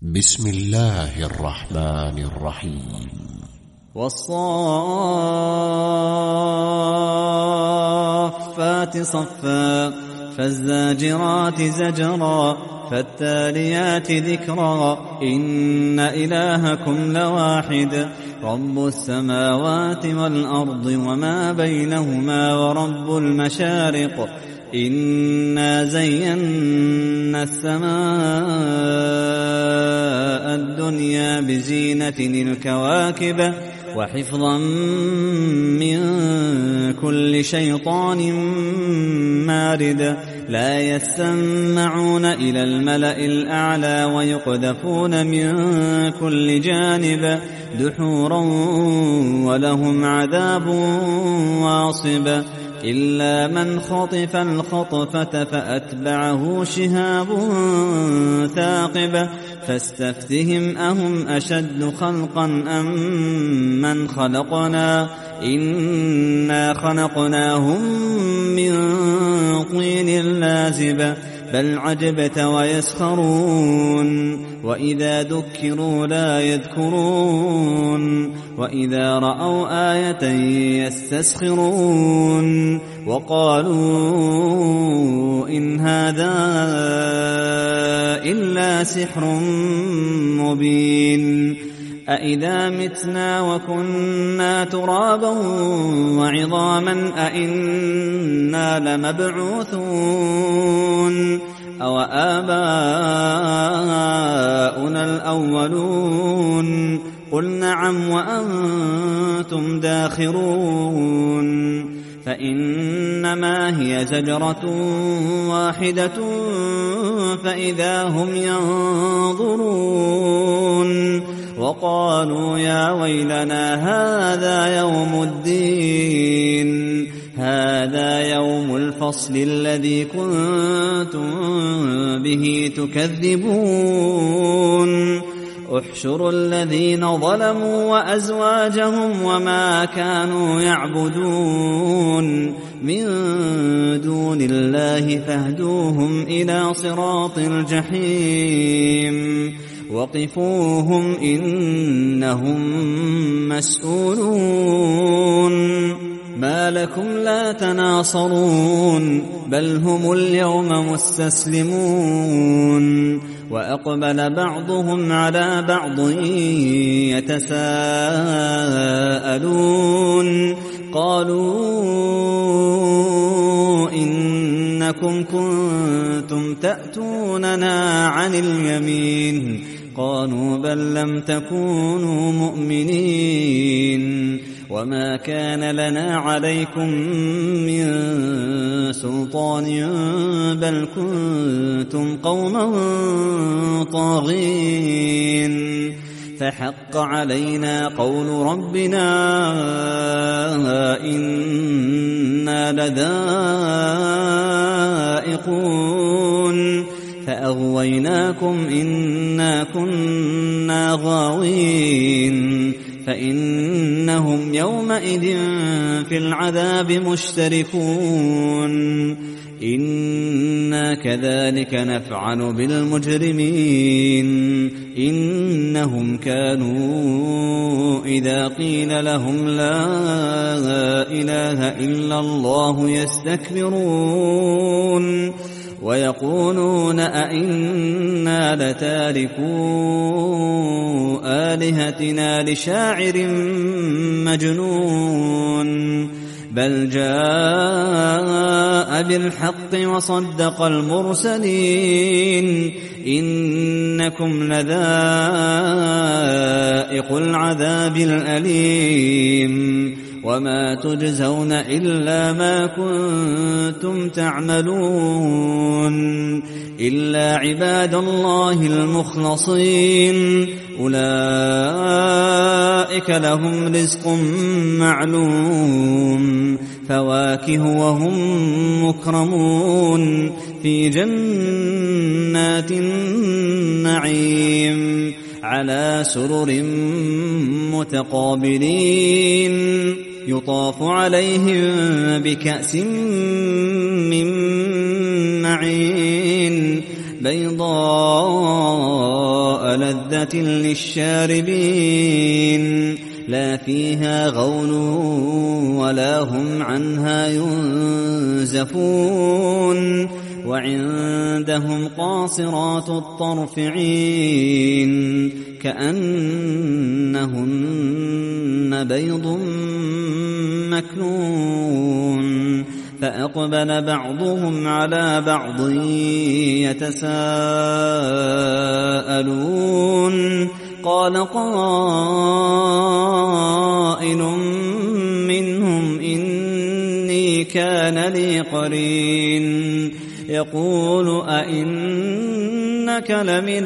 بسم الله الرحمن الرحيم. والصافات صفا فالزاجرات زجرا فالتاليات ذكرا إن إلهكم لواحد رب السماوات والأرض وما بينهما ورب المشارق إنا زينا السماء الدنيا بزينة الكواكب وحفظا من كل شيطان مارد لا يستمعون إلى الملأ الأعلى ويقذفون من كل جانب دحورا ولهم عذاب واصب إلا من خطف الخطفة فأتبعه شهاب ثاقب فاستفتهم أهم أشد خلقا أم من خلقنا إنا خلقناهم من طين لازب بل عجبت ويسخرون وإذا ذكروا لا يذكرون وإذا رأوا آية يستسخرون وقالوا إن هذا إلا سحر مبين أإذا متنا وكنا ترابا وعظاما أإنا لمبعوثون أو آباؤنا الأولون قل نعم وأنتم داخرون فإنما هي زجرة واحدة فإذا هم ينظرون وقالوا يا ويلنا هذا يوم الدين هذا يوم الفصل الذي كنتم به تكذبون احشروا الذين ظلموا وأزواجهم وما كانوا يعبدون من دون الله فاهدوهم إلى صراط الجحيم وقفوهم إنهم مسؤولون ما لكم لا تناصرون بل هم اليوم مستسلمون وأقبل بعضهم على بعض يتساءلون قالوا إنكم كنتم تأتوننا عن اليمين قالوا بل لم تكونوا مؤمنين وما كان لنا عليكم من سلطان بل كنتم قوما طاغين فحق علينا قول ربنا إنا لذائقون فأغويناكم إنا كنا غاوين فإنهم يومئذ في العذاب مشتركون إنا كذلك نفعل بالمجرمين إنهم كانوا إذا قيل لهم لا إله إلا الله يستكبرون ويقولون أئنا لتاركو آلهتنا لشاعر مجنون بل جاء بالحق وصدق المرسلين إنكم لذائق العذاب الأليم وما تجزون إلا ما كنتم تعملون إلا عباد الله المخلصين أولئك لهم رزق معلوم فواكه وهم مكرمون في جنات النعيم على سرر متقابلين يطاف عليهم بكأس من معين بيضاء لذة للشاربين لا فيها غول ولا هم عنها ينزفون وعندهم قاصرات الطرف عين كأنهن بيض مكنون فأقبل بعضهم على بعض يتساءلون قال قائل منهم إني كان لي قرين يقول أئنك لمن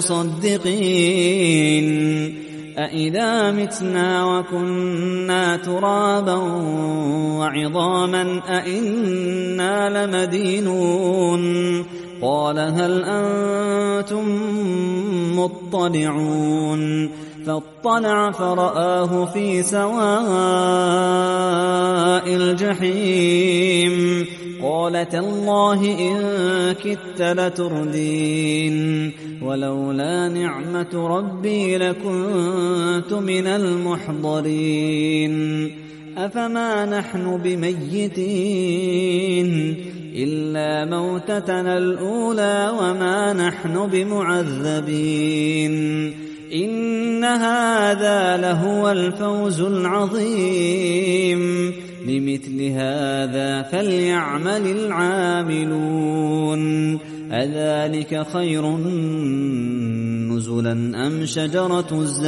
المصدقين أإذا متنا وكنا ترابا وعظاما أئنا لمدينون قال هل أنتم مطلعون فاطلع فرآه في سواء الجحيم قال تالله إن كدت لتردين ولولا نعمة ربي لكنت من المحضرين أفما نحن بميتين إلا موتتنا الأولى وما نحن بمعذبين إن هذا لهو الفوز العظيم لمثل هذا فليعمل العاملون أذلك خير نزلا أم شجرة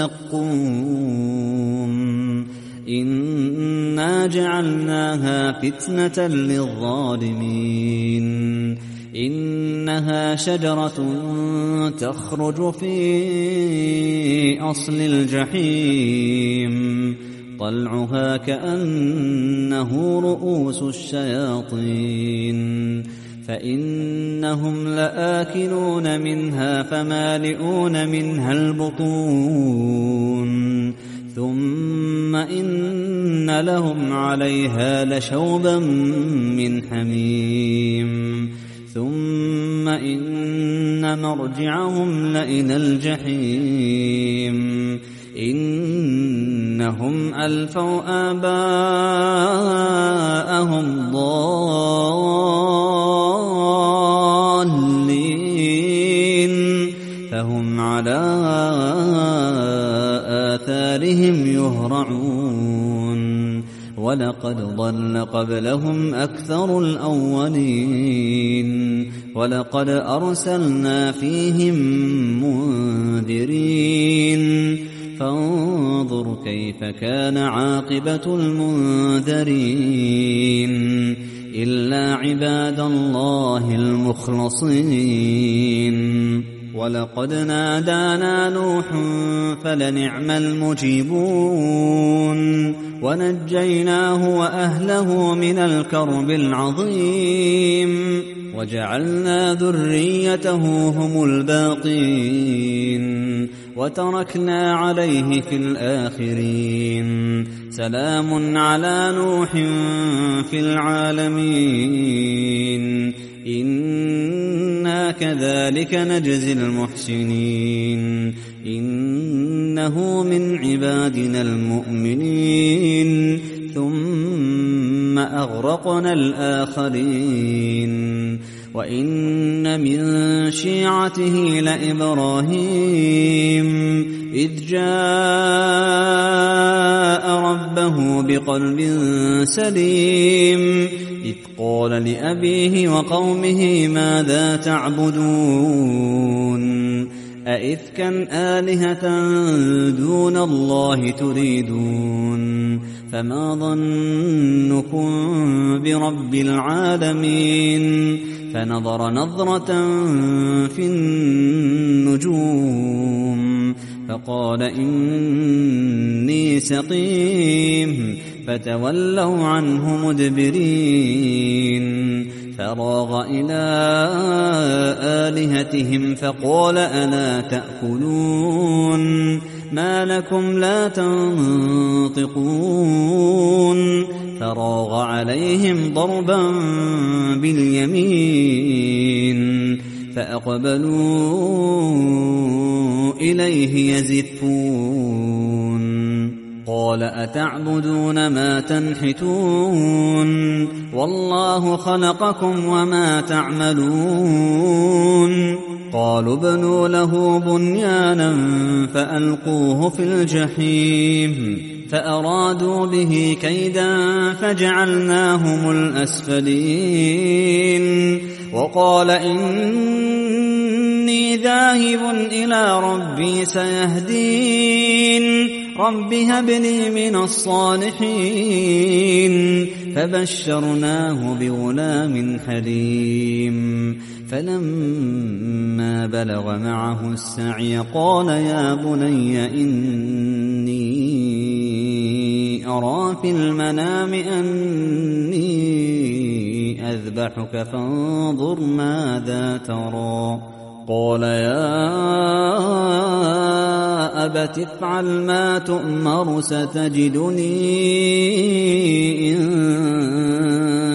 الزقوم إنا جعلناها فتنة للظالمين إنها شجرة تخرج في أصل الجحيم طلعها كأنه رؤوس الشياطين فإنهم لآكلون منها فمالئون منها البطون ثم إن لهم عليها لشوبا من حميم ثم إن مرجعهم لإلى الجحيم إنهم ألفوا آباءهم ضالين فهم على آثارهم يهرعون ولقد ضل قبلهم أكثر الأولين ولقد أرسلنا فيهم منذرين فانظر كيف كان عاقبة المنذرين إلا عباد الله المخلصين ولقد نادانا نوح فلنعم المجيبون ونجيناه وأهله من الكرب العظيم وجعلنا ذريته هم الباقين وتركنا عليه في الآخرين سلام على نوح في العالمين إنا كذلك نجزي المحسنين إنه من عبادنا المؤمنين ثم أغرقنا الآخرين وإن من شيعته لإبراهيم إذ جاء ربه بقلب سليم إذ قال لأبيه وقومه ماذا تعبدون أئفكا آلهة دون الله تريدون فما ظنكم برب العالمين فنظر نظرة في النجوم فقال إني سقيم فتولوا عنه مدبرين فراغ إلى آلهتهم فقال ألا تأكلون ما لكم لا تنطقون فراغ عليهم ضربا باليمين فأقبلوا إليه يزفون قال أتعبدون ما تنحتون والله خلقكم وما تعملون قالوا ابنوا له بنيانا فألقوه في الجحيم فأرادوا به كيدا فجعلناهم الأسفلين وقال إني ذاهب إلى ربي سيهدين رب هب لي من الصالحين فبشرناه بغلام حليم فلما بلغ معه السعي قال يا بني إني أرى في المنام أني أذبحك فانظر ماذا ترى قال يا أبت افعل ما تؤمر ستجدني إن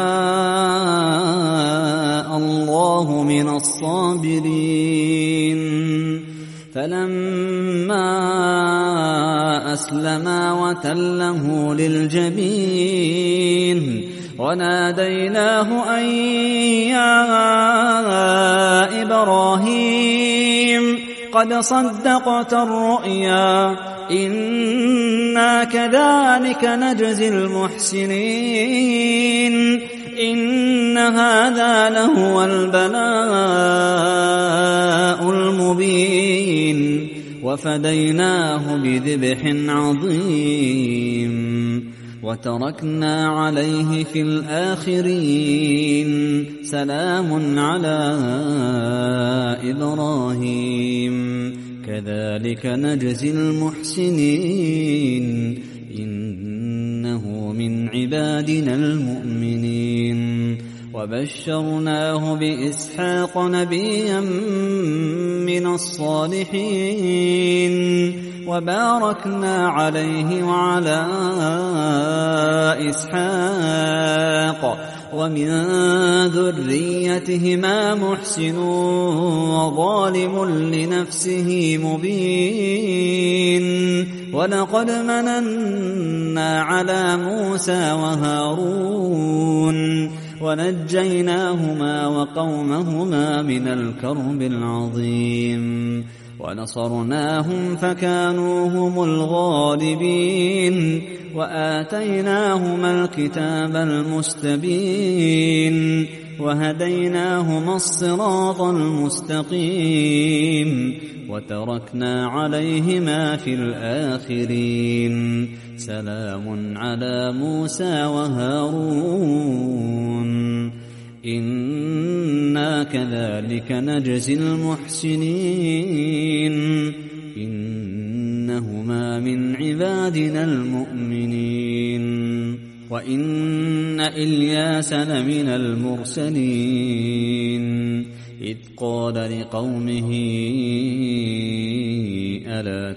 شاء الله من الصابرين فلما أسلما وتله للجبين وناديناه أن يا إبراهيم قد صدقت الرؤيا إنا كذلك نجزي المحسنين إن هذا لهو البلاء المبين وفديناه بذبح عظيم وتركنا عليه في الآخرين سلام على إبراهيم كذلك نجزي المحسنين إنه من عبادنا المؤمنين وبشرناه بإسحاق نبيا من الصالحين وباركنا عليه وعلى إسحاق ومن ذريتهما محسن وظالم لنفسه مبين ولقد مننا على موسى وهارون ونجيناهما وقومهما من الكرب العظيم ونصرناهم فكانوا هم الغالبين وآتيناهما الكتاب المستبين وهديناهما الصراط المستقيم وتركنا عليهما في الآخرين سلام على موسى وهارون إنا كذلك نجزي المحسنين إنهما من عبادنا المؤمنين وإن إلياس لمن المرسلين إذ قال لقومه ألا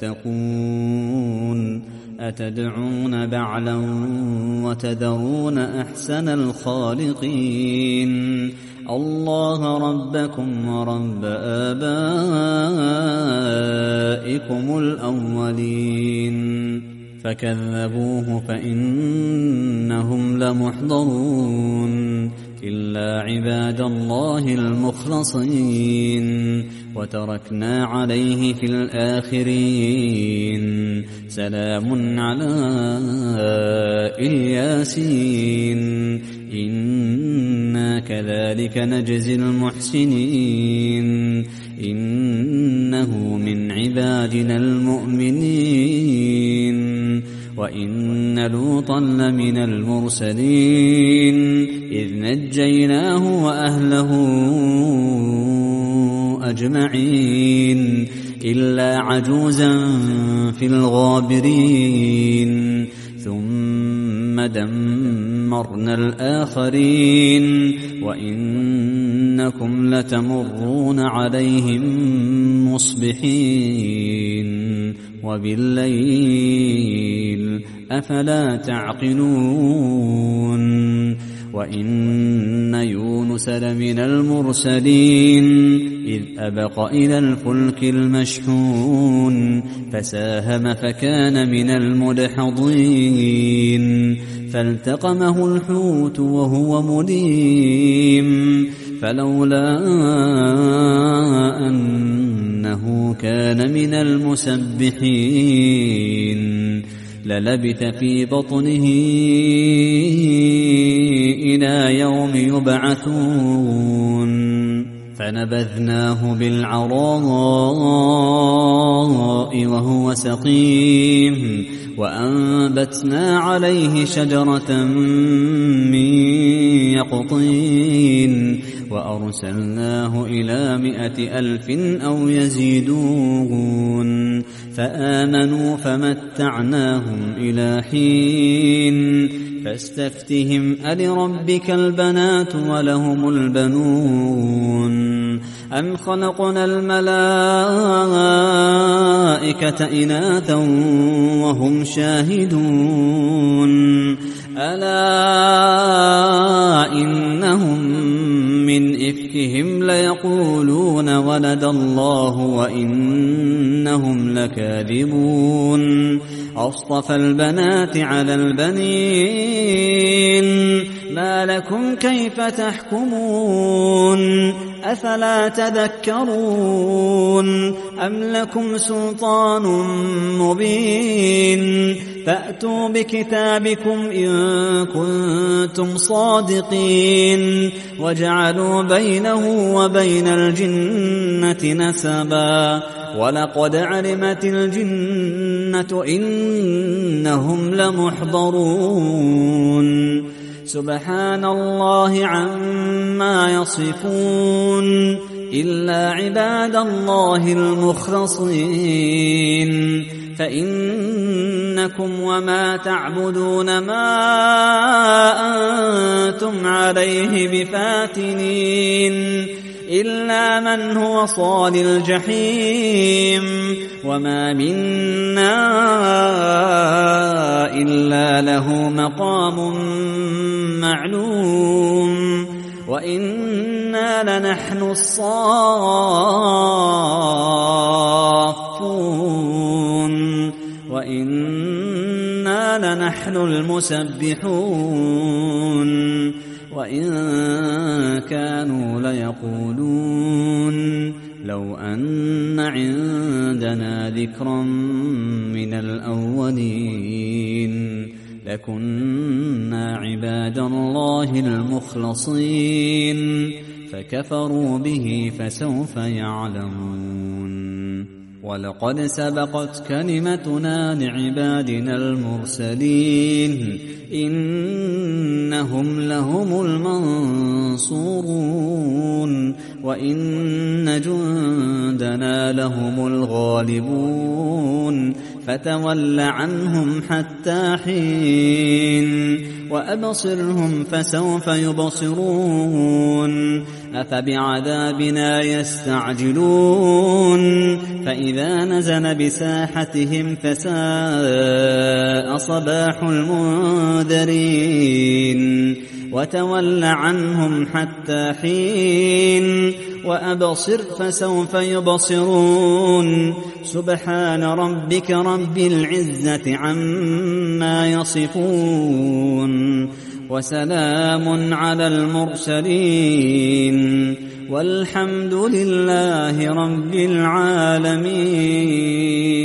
تتقون أتدعون بعلا وتذرون أحسن الخالقين الله ربكم ورب آبائكم الأولين فكذبوه فإنهم لمحضرون إلا عباد الله المخلصين وتركنا عليه في الآخرين سلام على الياسين إنا كذلك نجزي المحسنين إنه من عبادنا المؤمنين وإن لوطا لمن المرسلين إذ نجيناه وأهله أجمعين إلا عجوزا في الغابرين ثم دمرنا الآخرين وإنكم لتمرون عليهم مصبحين وبالليل أفلا تعقلون وإن يونس لمن المرسلين إذ أبق إلى الفلك المشحون فساهم فكان من المدحضين فالتقمه الحوت وهو مليم فلولا أنه كان من المسبحين للبث في بطنه إلى يوم يبعثون فنبذناه بالعراء وهو سقيم وأنبتنا عليه شجرة من يقطين وأرسلناه إلى 100,000 أو يزيدون فآمنوا فمتعناهم إلى حين فاستفتهم ألربك البنات ولهم البنون أم خلقنا الملائكة إناثا وهم شاهدون ألا إنهم من إفكهم ليقولون ولد الله وإنهم لكاذبون أصطفى البنات على البنين ما لكم كيف تحكمون أفلا تذكرون أم لكم سلطان مبين فأتوا بكتابكم إن كنتم صادقين وجعلوا بينه وبين الجنة نسبا ولقد علمت الجنة إنهم لمحضرون سبحان الله عما يصفون إلا عباد الله المخلصين فإنكم وما تعبدون ما أنتم عليه بفاتنين إلا من هو صال الجحيم وما منا إلا له مقام معلوم وإنا لنحن الصافون وإنا لنحن المسبحون وإن كانوا ليقولون لو أن عندنا ذكرا من الأولين لكنا عباد الله المخلصين فكفروا به فسوف يعلمون ولقد سبقت كلمتنا لعبادنا المرسلين إنهم لهم المنصورون وإن جندنا لهم الغالبون فتول عنهم حتى حين وأبصرهم فسوف يبصرون أفبعذابنا يستعجلون فإذا نزل بساحتهم فساء صباح المنذرين وتول عنهم حتى حين وأبصر فسوف يبصرون سبحان ربك رب العزة عما يصفون وسلام على المرسلين والحمد لله رب العالمين.